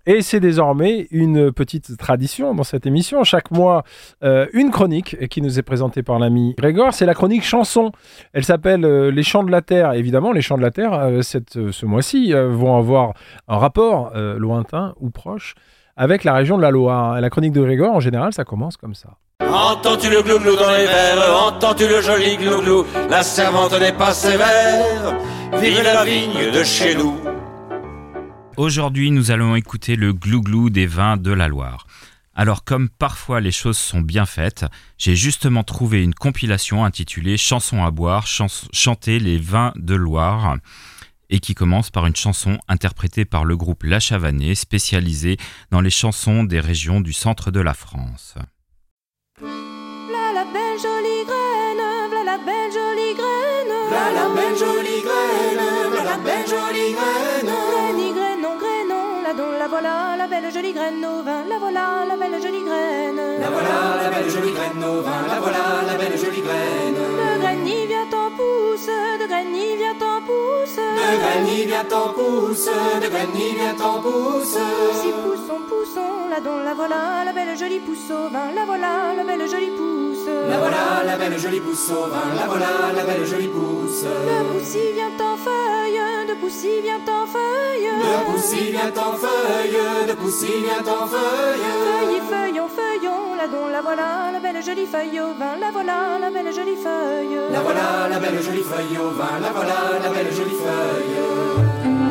Et c'est désormais une petite tradition dans cette émission. Chaque mois, une chronique qui nous est présentée par l'ami Grégoire. C'est la chronique chanson. Elle s'appelle Les Chants de la Terre. Évidemment, les Chants de la Terre, ce mois-ci, vont avoir un rapport lointain ou proche avec la région de la Loire. La chronique de Grégoire, en général, ça commence comme ça. Entends-tu le glouglou dans les verres? Entends-tu le joli glouglou? La servante n'est pas sévère. Vive la vigne de chez nous. Aujourd'hui, nous allons écouter le glouglou des vins de la Loire. Alors, comme parfois les choses sont bien faites, j'ai justement trouvé une compilation intitulée « Chansons à boire, chanter les vins de Loire » et qui commence par une chanson interprétée par le groupe La Chavanée, spécialisé dans les chansons des régions du centre de la France. V'là la belle jolie graine, v'là la belle jolie graine, V'là la belle jolie graine, v'là la belle jolie graine. Grénon, la don, la voilà, la belle jolie graine au vin, la voilà, la belle jolie graine. La voilà la belle jolie graine au vin, la voilà la belle jolie graine. De graine y vient en pousse, de graine y vient en pousse. De graine y vient en pousse, de graine y vient en pousse. Si poussons, la don, la voilà, la belle jolie pousse au vin, la voilà, la belle jolie pousse. La voilà la belle jolie pousse au vin, la voilà la belle jolie pousse. De poussi vient en feuille, de poussi vient en feuille. De poussi vient en feuille, de poussi vient en feuille. Feuillons, la don, la voilà, la belle jolie feuille au vin, la voilà, la belle jolie feuille. La voilà la belle jolie feuille au vin, la voilà la belle jolie feuille.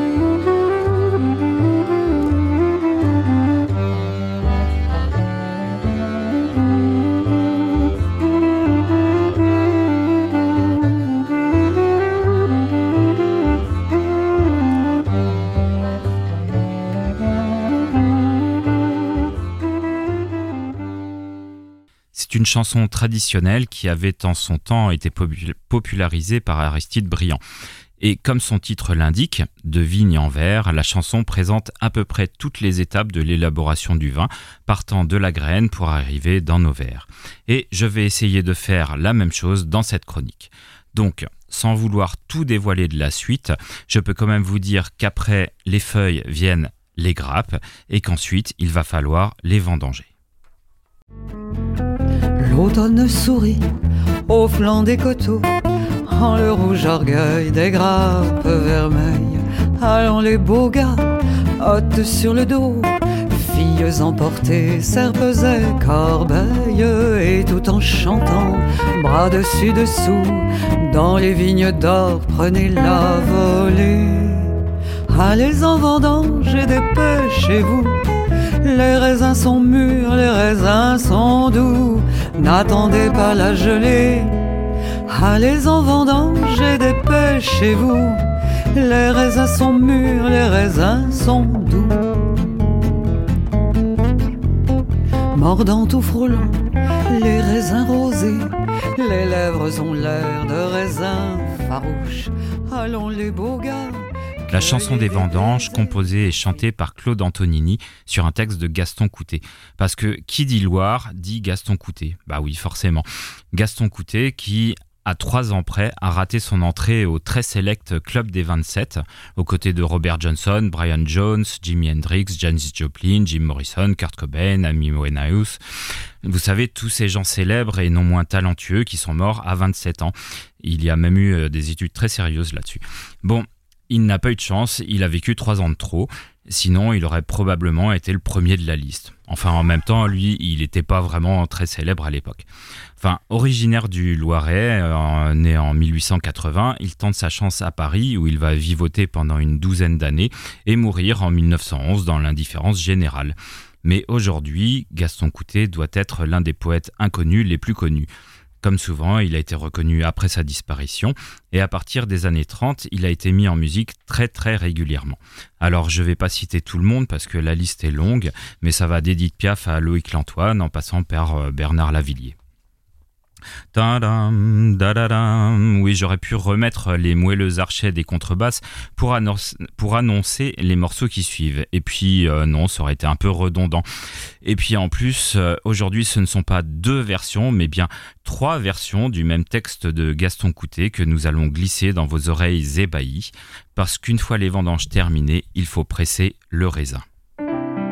C'est une chanson traditionnelle qui avait en son temps été popularisée par Aristide Briand. Et comme son titre l'indique, de vigne en verre, la chanson présente à peu près toutes les étapes de l'élaboration du vin, partant de la graine pour arriver dans nos verres. Et je vais essayer de faire la même chose dans cette chronique. Donc, sans vouloir tout dévoiler de la suite, je peux quand même vous dire qu'après les feuilles viennent les grappes et qu'ensuite il va falloir les vendanger. L'automne sourit au flanc des coteaux, en le rouge orgueil des grappes vermeilles. Allons les beaux gars, hôtes sur le dos, filles emportées, serpes et corbeilles, et tout en chantant, bras dessus dessous, dans les vignes d'or, prenez la volée. Allez en vendange et dépêchez-vous, les raisins sont mûrs, les raisins sont doux, n'attendez pas la gelée. Allez en vendange et dépêchez-vous, les raisins sont mûrs, les raisins sont doux. Mordant ou frôlant, les raisins rosés, les lèvres ont l'air de raisins farouches. Allons les beaux gars. La chanson des vendanges, composée et chantée par Claude Antonini sur un texte de Gaston Coutet. Parce que qui dit Loire dit Gaston Coutet. Bah oui, forcément. Gaston Coutet qui, à 3 ans près, a raté son entrée au très select Club des 27, aux côtés de Robert Johnson, Brian Jones, Jimi Hendrix, Janis Joplin, Jim Morrison, Kurt Cobain, Amy Winehouse. Vous savez, tous ces gens célèbres et non moins talentueux qui sont morts à 27 ans. Il y a même eu des études très sérieuses là-dessus. Bon, il n'a pas eu de chance, il a vécu 3 ans de trop, sinon il aurait probablement été le premier de la liste. Enfin, en même temps, lui, il n'était pas vraiment très célèbre à l'époque. Enfin, originaire du Loiret, né en 1880, il tente sa chance à Paris où il va vivoter pendant une 12aine d'années et mourir en 1911 dans l'indifférence générale. Mais aujourd'hui, Gaston Coutet doit être l'un des poètes inconnus les plus connus. Comme souvent, il a été reconnu après sa disparition et à partir des années 30, il a été mis en musique très très régulièrement. Alors je ne vais pas citer tout le monde parce que la liste est longue, mais ça va d'Édith Piaf à Loïc Lantoine en passant par Bernard Lavilliers. Tadam, dadadam. Oui, j'aurais pu remettre les moelleux archets des contrebasses pour annoncer les morceaux qui suivent. Et puis, non, ça aurait été un peu redondant. Et puis, en plus, aujourd'hui, ce ne sont pas 2 versions, mais bien 3 versions du même texte de Gaston Coutet que nous allons glisser dans vos oreilles ébahies. Parce qu'une fois les vendanges terminées, il faut presser le raisin.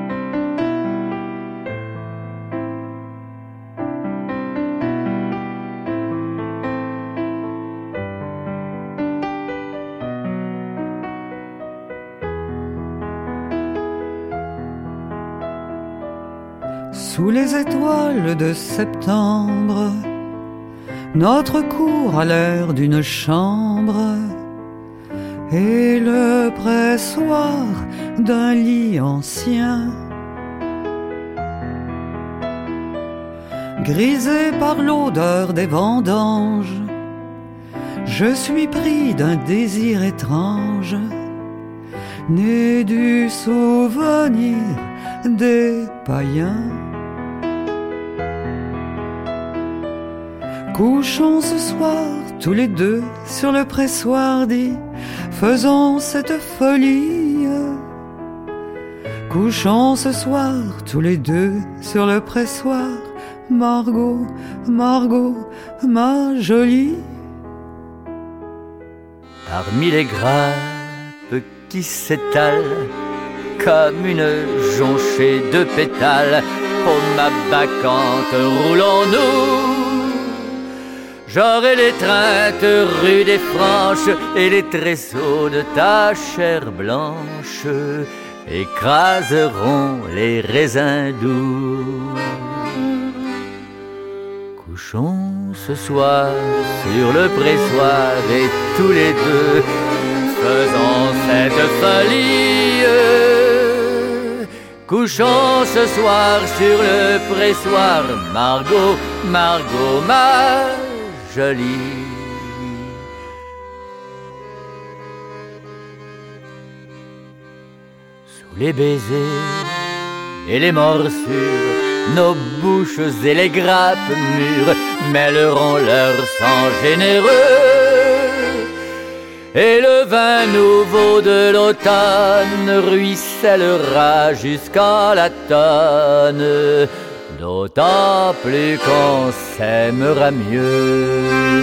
Sous les étoiles de septembre, notre cour a l'air d'une chambre et le pressoir d'un lit ancien. Grisé par l'odeur des vendanges, je suis pris d'un désir étrange, né du souvenir des païens. Couchons ce soir tous les deux sur le pressoir dit, faisons cette folie. Couchons ce soir tous les deux sur le pressoir, Margot, Margot, ma jolie. Parmi les grappes qui s'étalent comme une jonchée de pétales, oh ma bacchante, roulons-nous. J'aurai l'étreinte rude et franche et les tresseaux de ta chair blanche écraseront les raisins doux. Couchons ce soir sur le pressoir et tous les deux faisons cette folie. Couchons ce soir sur le pressoir, Margot, Margot, ma jolie. Sous les baisers et les morsures, nos bouches et les grappes mûres mêleront leur sang généreux. Et le vin nouveau de l'automne ruissellera jusqu'en la tonne, d'autant plus qu'on s'aimera mieux.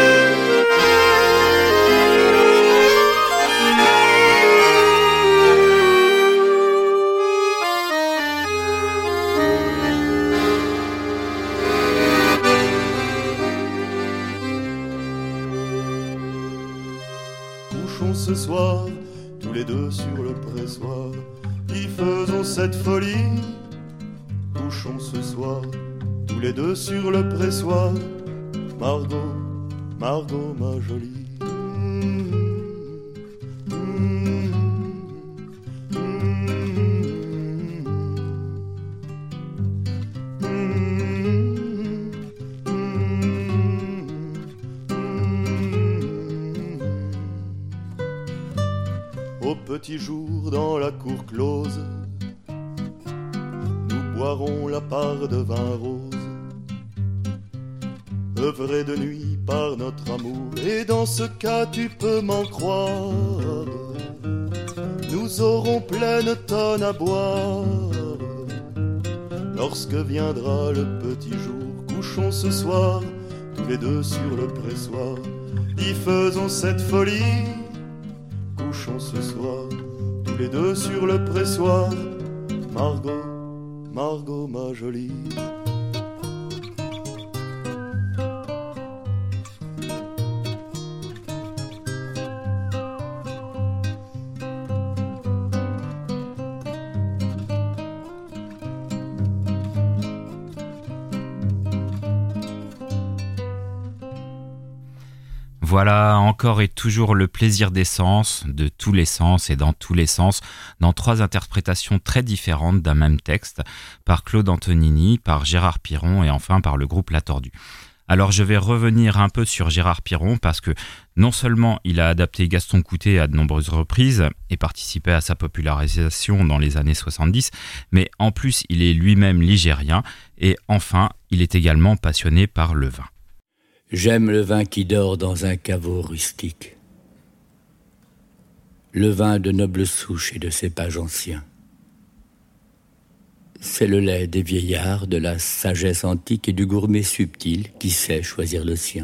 Ce soir, tous les deux sur le pressoir, y faisons cette folie. Couchons ce soir, tous les deux sur le pressoir, Margot, Margot, ma jolie. Petit jour dans la cour close, nous boirons la part de vin rose, œuvré de nuit par notre amour. Et dans ce cas tu peux m'en croire, nous aurons pleine tonne à boire. Lorsque viendra le petit jour, couchons ce soir, tous les deux sur le pressoir, y faisons cette folie. Couchons ce soir, tous les deux sur le pressoir, Margot, Margot, ma jolie. Voilà encore et toujours le plaisir des sens, de tous les sens et dans tous les sens, dans trois interprétations très différentes d'un même texte, par Claude Antonini, par Gérard Piron et enfin par le groupe La Tordue. Alors je vais revenir un peu sur Gérard Piron parce que non seulement il a adapté Gaston Coutet à de nombreuses reprises et participé à sa popularisation dans les années 70, mais en plus il est lui-même ligérien et enfin il est également passionné par le vin. J'aime le vin qui dort dans un caveau rustique, le vin de noble souche et de cépage ancien. C'est le lait des vieillards, de la sagesse antique et du gourmet subtil qui sait choisir le sien.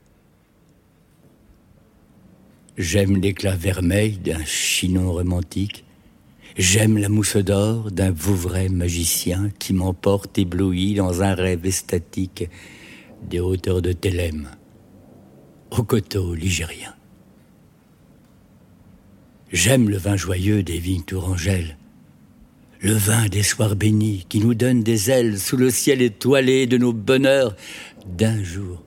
J'aime l'éclat vermeil d'un chinon romantique, j'aime la mousse d'or d'un Vouvray magicien qui m'emporte ébloui dans un rêve extatique des hauteurs de Thélème, au coteau ligérien. J'aime le vin joyeux des vignes tourangelles, le vin des soirs bénis qui nous donne des ailes sous le ciel étoilé de nos bonheurs d'un jour.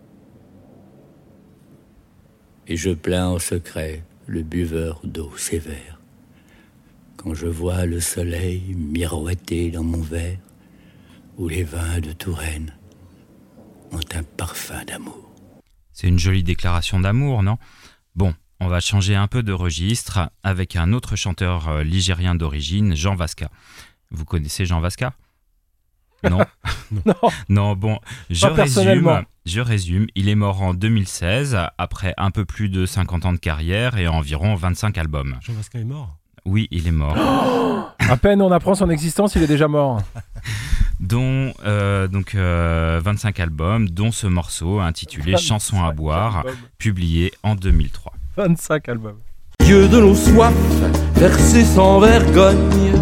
Et je plains en secret le buveur d'eau sévère quand je vois le soleil miroiter dans mon verre où les vins de Touraine ont un parfum d'amour. C'est une jolie déclaration d'amour, non ? Bon, on va changer un peu de registre avec un autre chanteur ligérien d'origine, Jean Vasca. Vous connaissez Jean Vasca ? Non. Non, bon, je résume. Il est mort en 2016, après un peu plus de 50 ans de carrière et environ 25 albums. Jean Vasca est mort ? Oui, il est mort. À peine on apprend son existence, il est déjà mort. Dont 25 albums, dont ce morceau intitulé Chanson à boire, publié en 2003. 25 albums. Dieu de nos soifs, versés sans vergogne,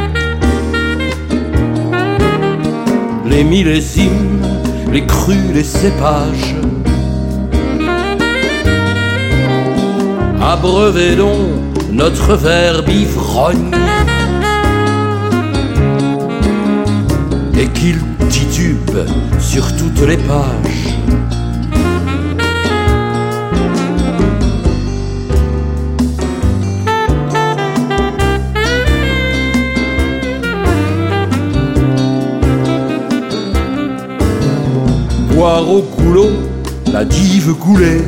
les millésimes, les crus, les cépages, abreuvez donc notre verbe ivrogne, et qu'il titube sur toutes les pages. Boire au goulot la dive coulée,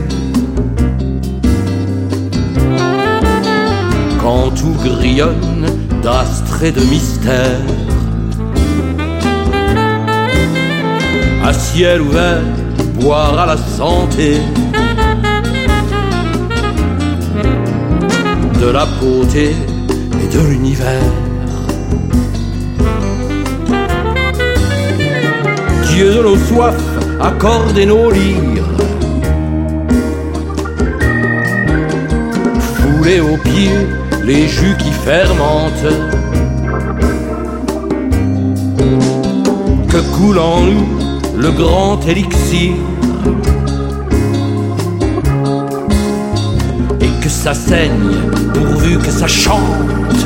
quand tout grillonne d'astres et de mystères. À ciel ouvert, boire à la santé de la beauté et de l'univers. Dieu de nos soifs, accordez nos lyres, foulez aux pieds les jus qui fermentent, que coule en nous le grand élixir, et que ça saigne pourvu que ça chante.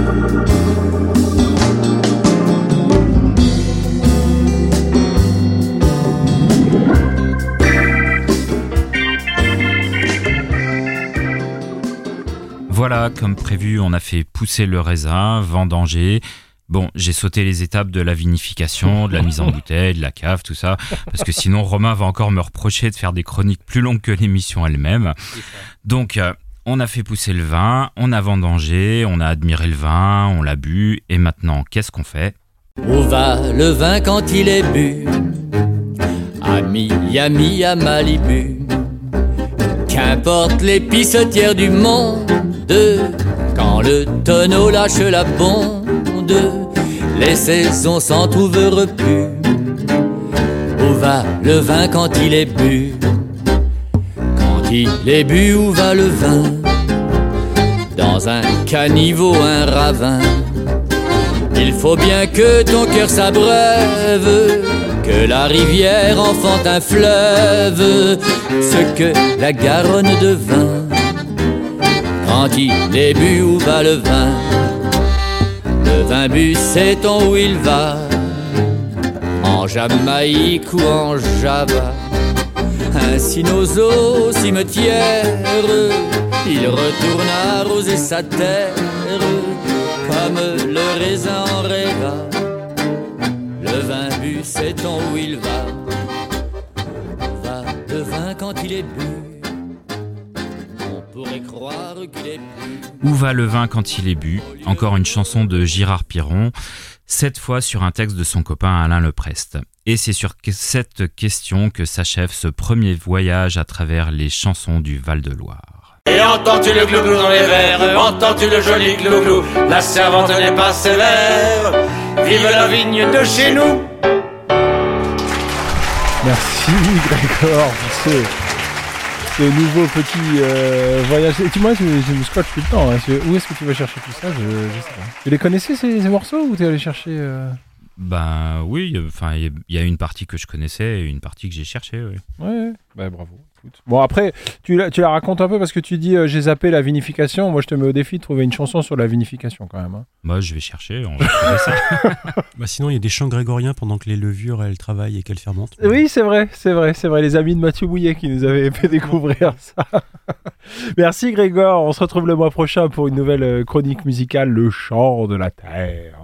Voilà, comme prévu, on a fait pousser le raisin, vendanger. Bon, j'ai sauté les étapes de la vinification, de la mise en bouteille, de la cave, tout ça, parce que sinon Romain va encore me reprocher de faire des chroniques plus longues que l'émission elle-même. Donc, on a fait pousser le vin, on a vendangé, on a admiré le vin, on l'a bu, et maintenant, qu'est-ce qu'on fait ? Où va le vin quand il est bu? À Miami, à Malibu. Qu'importe les pissotières du monde, quand le tonneau lâche la bonde, les saisons s'en trouvent repues. Où va le vin quand il est bu? Quand il est bu, où va le vin? Dans un caniveau, un ravin. Il faut bien que ton cœur s'abreuve, que la rivière enfante un fleuve, ce que la Garonne devint. Quand il est bu, où va le vin? Le vin bu, sait-on où il va? En Jamaïque ou en Java? Ainsi nos eaux cimetières, il retourne arroser sa terre, comme le raisin en rêva. Le vin bu, sait-on où il va? Va le vin quand il est bu. Croire qu'il est bu. Où va le vin quand il est bu? Encore une chanson de Girard Piron, cette fois sur un texte de son copain Alain Leprest. Et c'est sur cette question que s'achève ce premier voyage à travers les chansons du Val-de-Loire. Et entends-tu le glouglou dans les verres? Entends-tu le joli glouglou? La servante n'est pas sévère. Vive la vigne de chez nous. Merci Grégoire pour ce nouveau petit voyage. Et moi, je me scotche tout le temps. Hein. Où est-ce que tu vas chercher tout ça? Je sais pas. Tu les connaissais ces morceaux ou t'es allé chercher Ben oui, enfin il y a une partie que je connaissais et une partie que j'ai cherchée. Oui. Ouais, bah bravo. Écoute. Bon après, tu la racontes un peu parce que tu dis j'ai zappé la vinification. Moi je te mets au défi de trouver une chanson sur la vinification quand même. Hein. Moi je vais chercher, on va trouver ça. Bah sinon il y a des chants grégoriens pendant que les levures elles travaillent et qu'elles fermentent. Oui c'est vrai. Les amis de Mathieu Bouillet qui nous avaient fait découvrir ça. Merci Grégoire, on se retrouve le mois prochain pour une nouvelle chronique musicale, le chant de la terre.